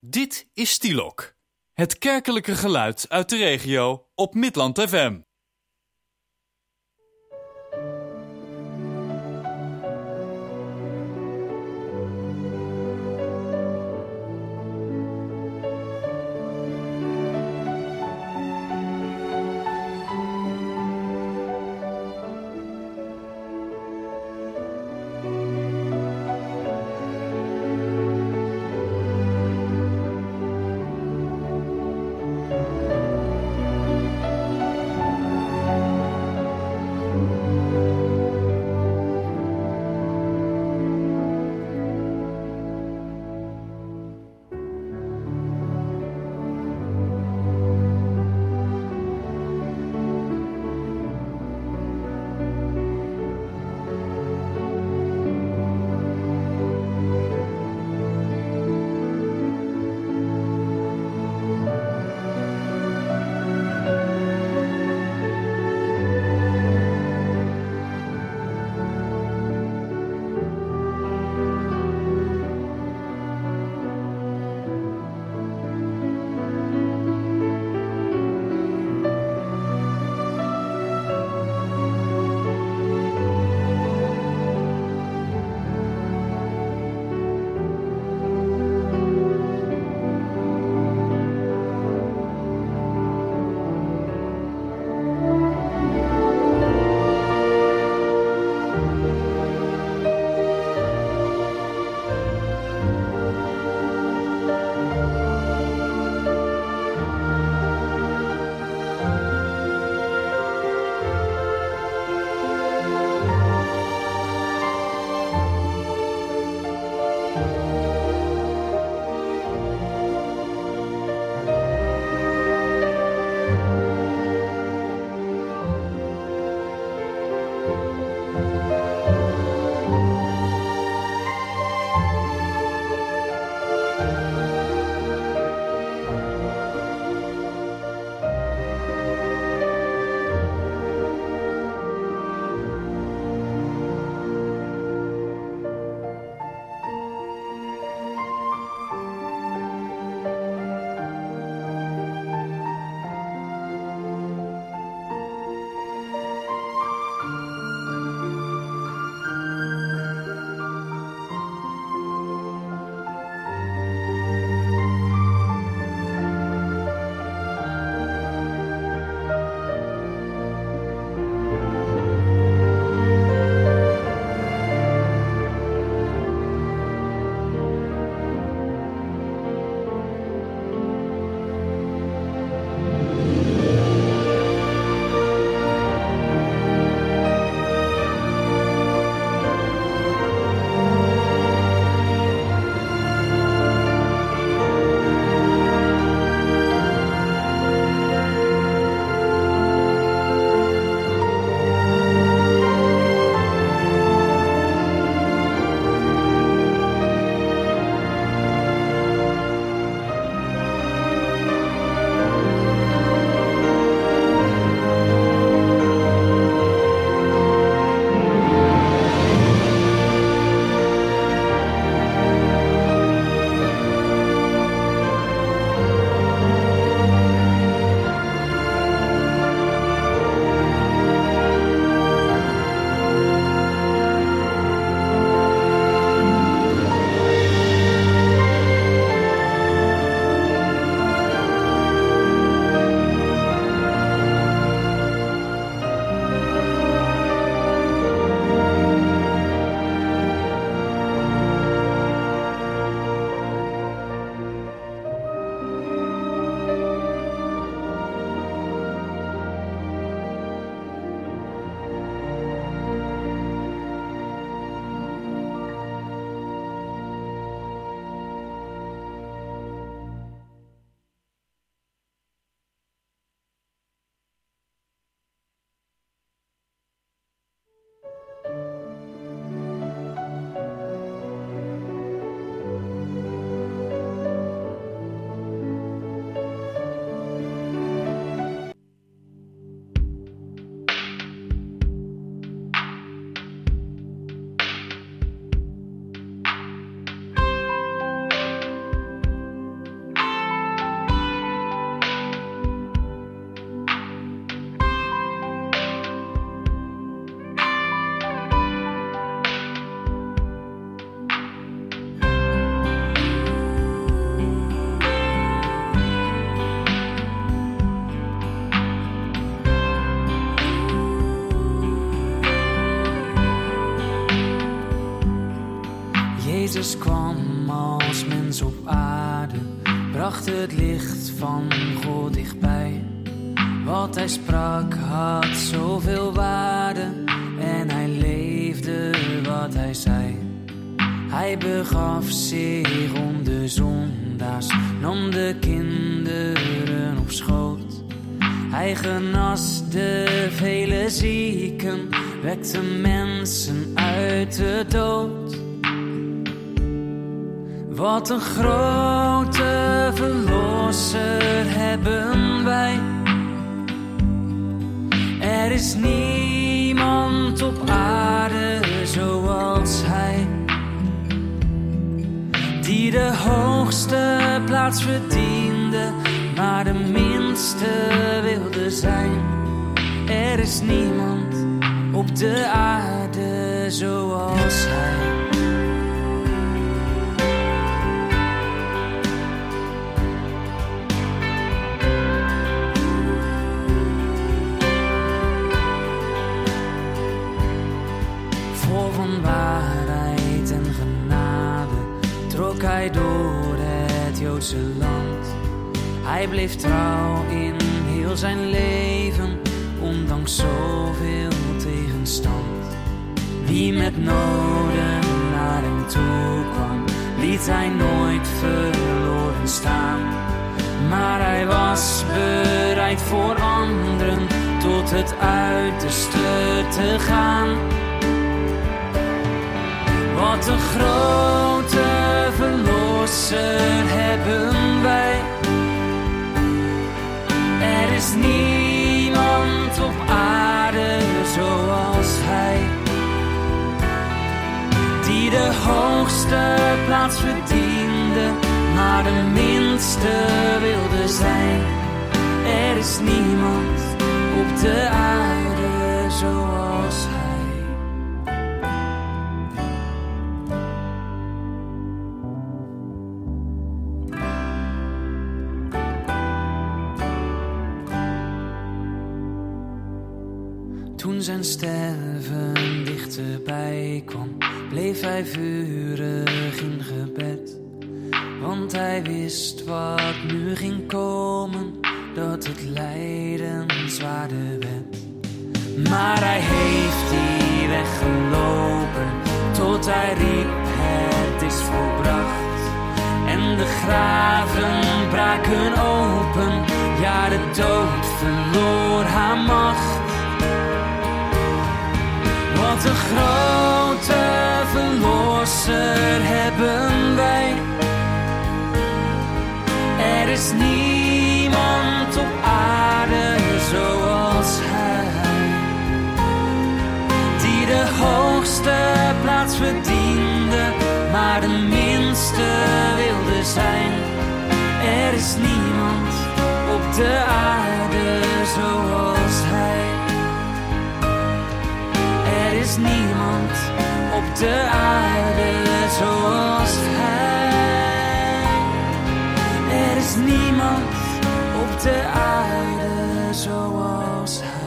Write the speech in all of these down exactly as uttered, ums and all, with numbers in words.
Dit is Stielok, het kerkelijke geluid uit de regio op Midland F M. bracht het licht van God dichtbij. Wat hij sprak had zoveel waarde en hij leefde wat hij zei. Hij begaf zich om de zondaars, nam de kinderen op schoot. Hij genas de vele zieken, wekte mensen uit de dood. Wat een grote verlosser hebben wij. Er is niemand op aarde zoals hij, die de hoogste plaats verdiende, maar de minste wilde zijn. Er is niemand op de aarde zoals hij. Vol van waarheid en genade trok hij door het Joodse land. Hij bleef trouw in heel zijn leven, ondanks zoveel tegenstand. Wie met noden naar hem toe kwam, liet hij nooit verloren staan. Maar hij was bereid voor anderen tot het uiterste te gaan. Wat een grote verlosser hebben wij. Er is niemand op aarde zoals hij, die de hoogste plaats verdiende, maar de minste wilde zijn. Er is niemand op de aarde zoals hij. Toen zijn sterven dichterbij kwam, bleef hij vurig in gebed. Want hij wist wat nu ging komen, dat het lijden zwaarder werd. Maar hij heeft die weg gelopen, tot hij riep, het is volbracht. En de graven braken open, ja, de dood verloor haar macht. Wat een grote verlosser hebben wij. Er is niemand op aarde zoals hij, die de hoogste plaats verdiende, maar de minste wilde zijn. Er is niemand op de aarde zoals hij. Er is niemand op de aarde zoals hij. Er is niemand op de aarde zoals hij.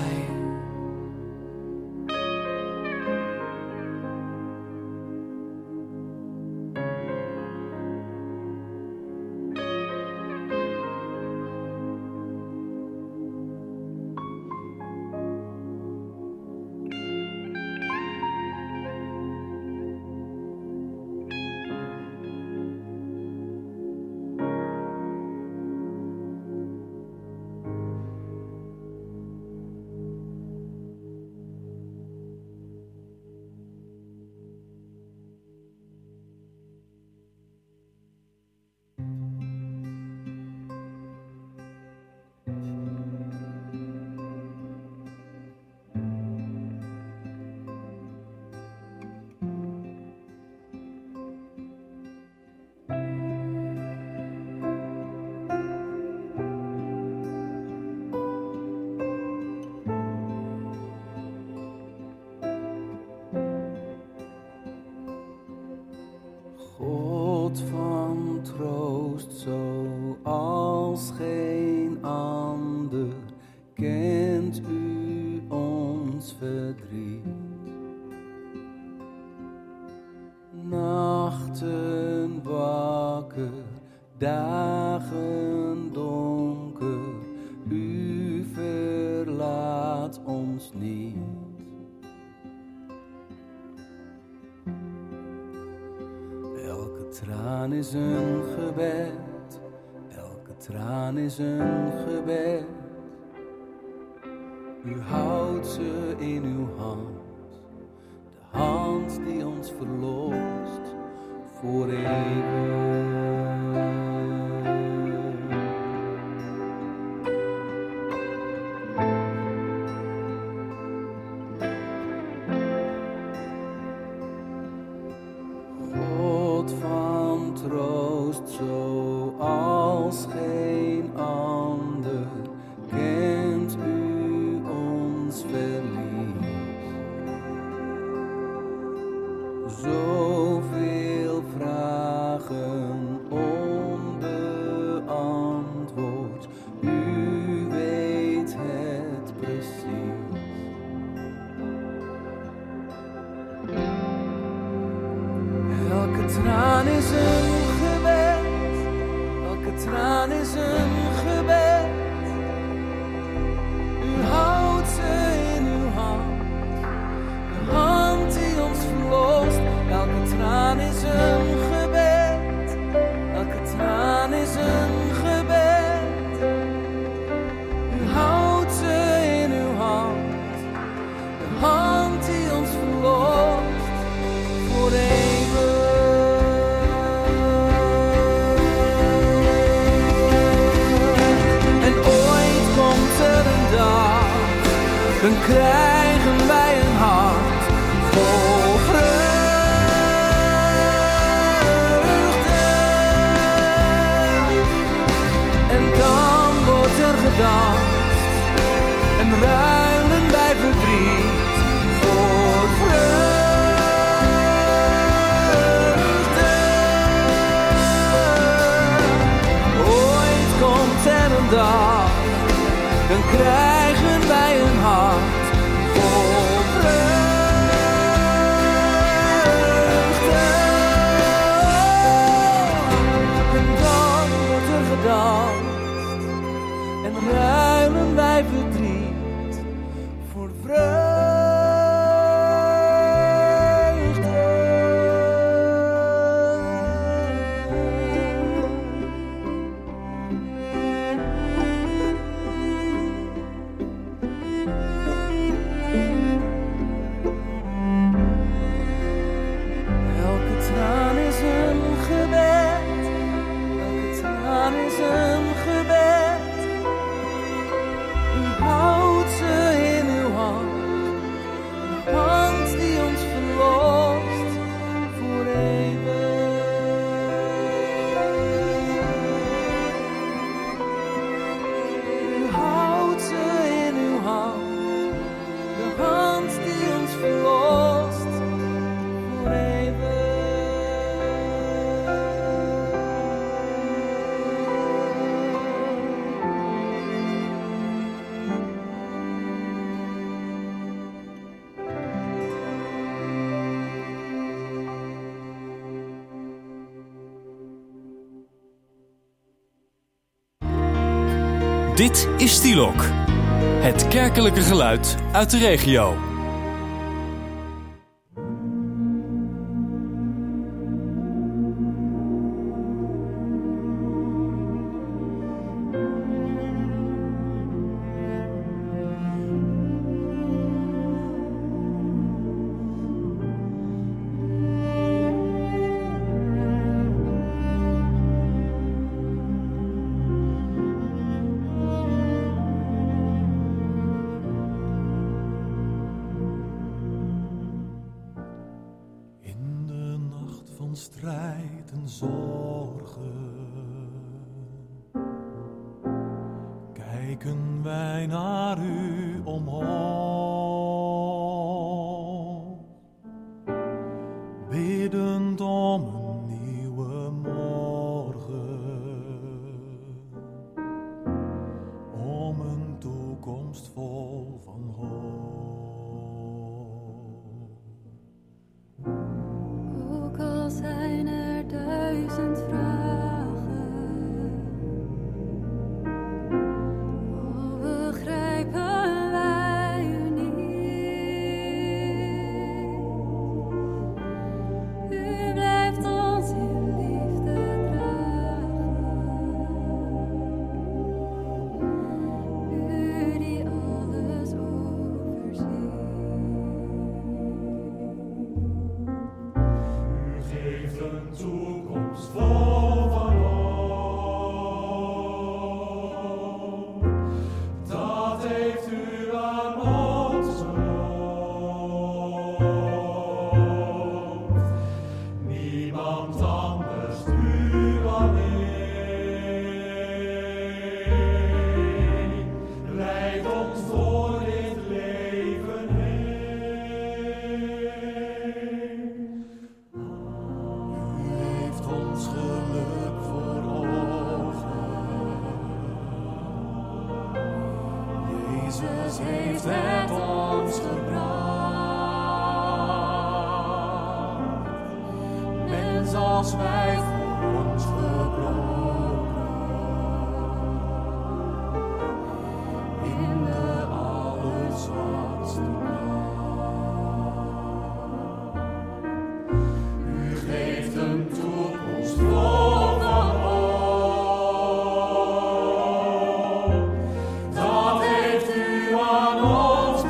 God van troost zoals geen ander, kent u ons verdriet. Nachten wakker, dagen donker, u verlaat ons niet. Elke traan is een gebed, elke traan is een gebed. U houdt ze in uw hand, de hand die ons verlost voor eeuwig. God van troost zoals geen ander, kent u ons verlies. Zoveel vragen onbeantwoord, u weet het precies. Elke traan is een gebed, elke traan is een gebed. U houdt ze in uw hand, de hand die ons verlost. Elke traan is een gebed, elke traan is een gebed. U houdt ze in uw hand, de hand die ons verlost voor eeuwig. En ooit komt er een dag, dan krijgen wij een hart vol vreugde. En dan wordt er gedanst en ruilen wij verdriet voor vreugde. Ooit komt er een dag, dan krijgen wij een hart vol vreugde. En dan wordt er gedanst en ruilen wij verdriet voor vreugde. Elke traan is een gebed, elke traan is een gebed. U houdt ze in uw hand, de hand die ons verlost voor eeuwig. U houdt ze in uw hand, de hand die ons verlost voor eeuwig. Dit is Stielok, het kerkelijke geluid uit de regio. Strijd en zorgen, kijken wij naar u omhoog, biddend om een nieuwe morgen, om een toekomst vol van hoop. Ook al zijn er duizend vragen, Christus heeft het ons gebracht. Mens als wij voor ons gebroken, in de allerzwakste nacht. U geeft een toekomst vol van hoop. Dat heeft u aan ons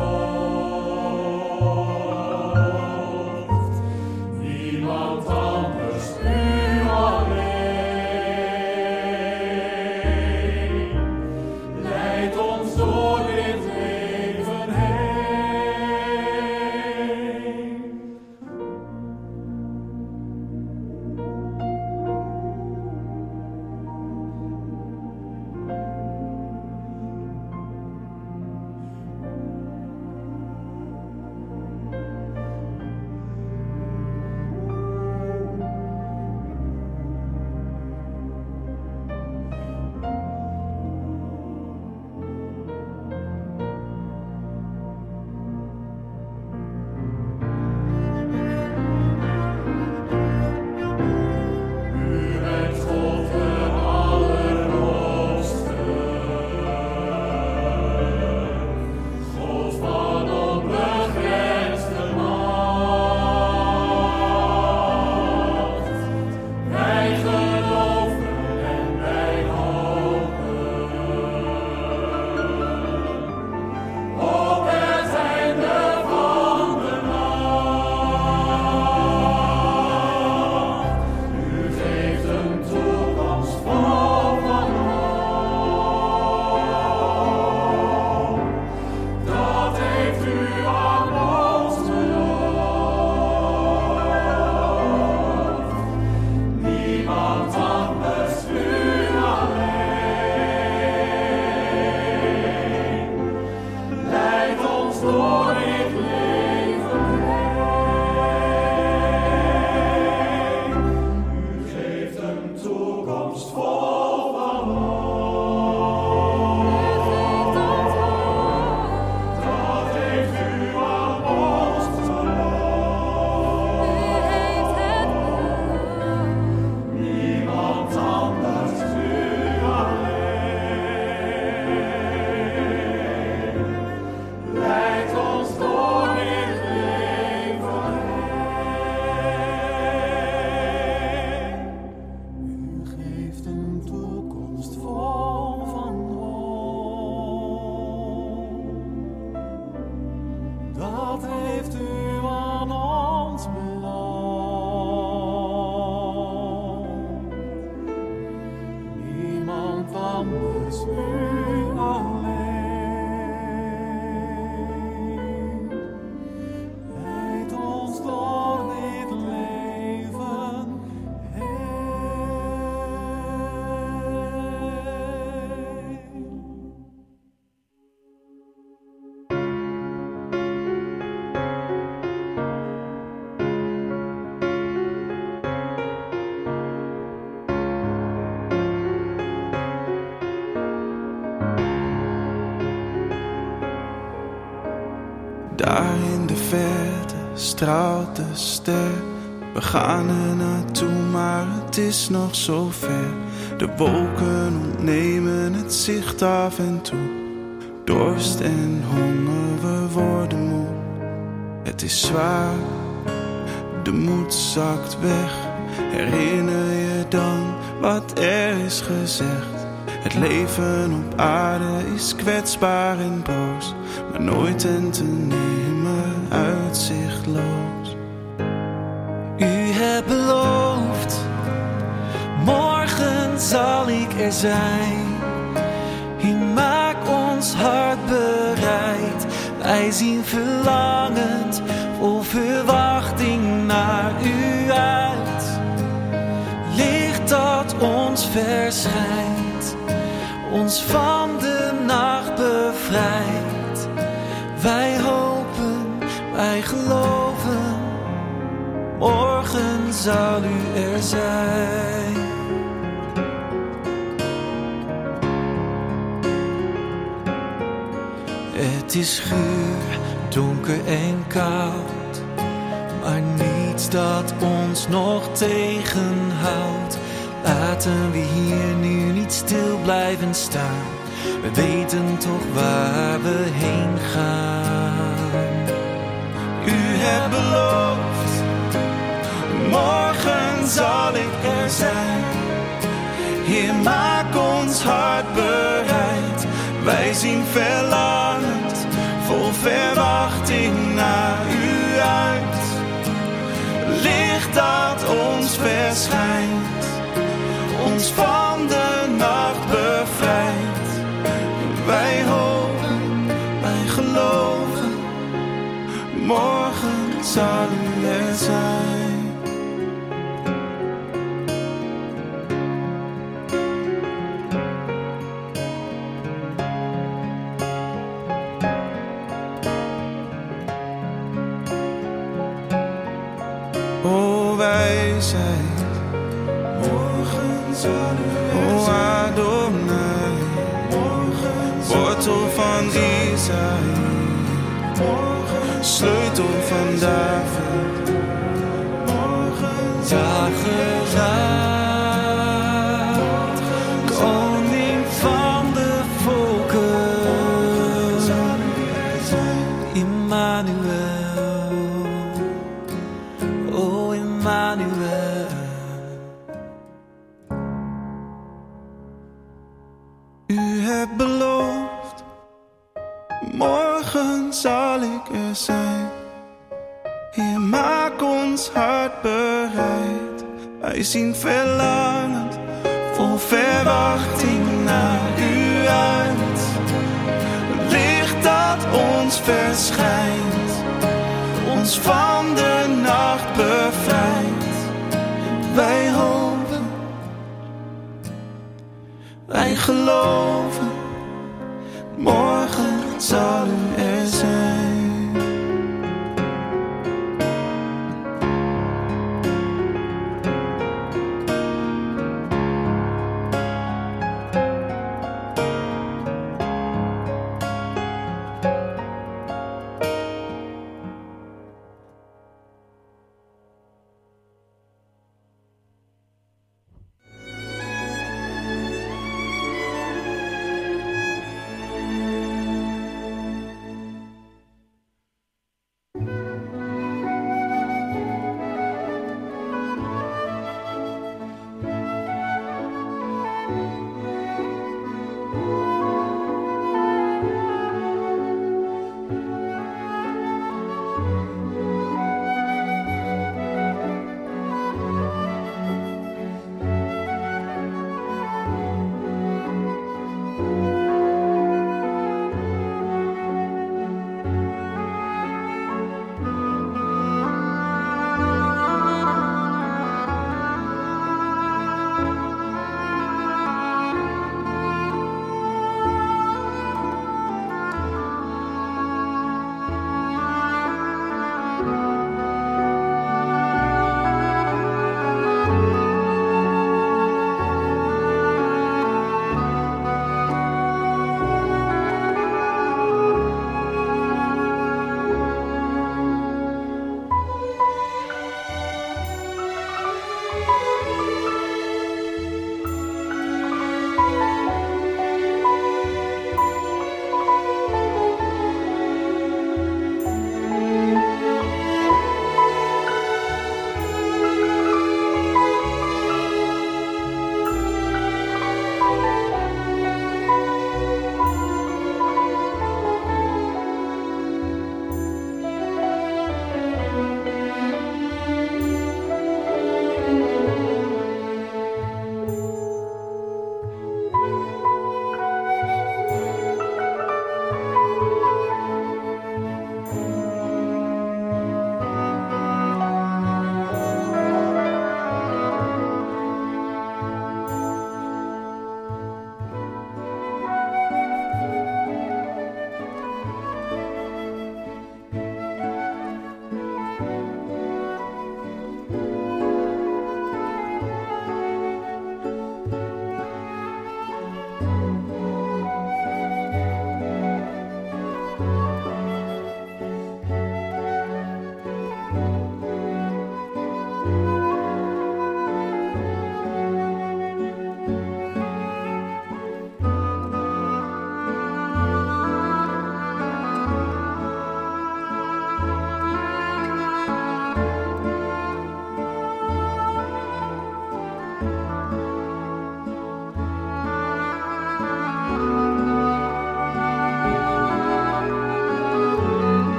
beloofd. Niemand anders, u alleen. Leidt ons door dit leven heen. U bent God de Allerhoogste, God van onbegrensde macht. Wij geloven en wij hopen op het einde van de nacht. U geeft een toekomst vol van hoop. Dat heeft u aan ons beloofd. Niemand anders, u alleen. Leidt ons door dit leven heen. U geeft een toekomst vol van hoop. Dat heeft u aan ons beloofd. Niemand anders, u alleen. Leidt ons door dit leven heen. U geeft een toekomst vol van hoop. Dat heeft u aan ons beloofd. Niemand anders, u alleen. Leidt ons door dit leven heen. Daar in de verte straalt de ster. We gaan er naartoe, maar het is nog zo ver. De wolken ontnemen het zicht af en toe. Dorst en honger, we worden moe. Het is zwaar, de moed zakt weg. Herinner je dan wat er is gezegd? Het leven op aarde is kwetsbaar en boos, maar nooit en te nemen uitzichtloos. U hebt beloofd, morgen zal ik er zijn. U maakt ons hart bereid. Wij zien verlangend, vol verwachting naar u uit. Licht dat ons verschijnt, ons van de nacht bevrijdt. Wij hopen, wij geloven, morgen zal u er zijn. Het is guur, donker en koud, maar niets dat ons nog tegenhoudt. Laten we hier nu niet stil blijven staan. We weten toch waar we heen gaan. U hebt beloofd, morgen zal ik er zijn. Heer, maak ons hart bereid. Wij zien verlangend, vol verwachting naar u uit. Licht dat ons verschijnt, ons van de nacht bevrijdt. Wij hopen, wij geloven, morgen zal u er zijn. O wijsheid, morgen zal u er zijn. O Adonai, morgen zal wortel van Isaïe, morgen sleutel van David, morgen Dageraad, koning van de volken, Immanuel, o Immanuel. U hebt beloofd, morgen zal ik er zijn. Heer, maak ons hart bereid. Wij zien verlangend, vol verwachting naar u uit. Licht dat ons verschijnt, ons van de nacht bevrijdt. Wij hopen, wij geloven, morgen zal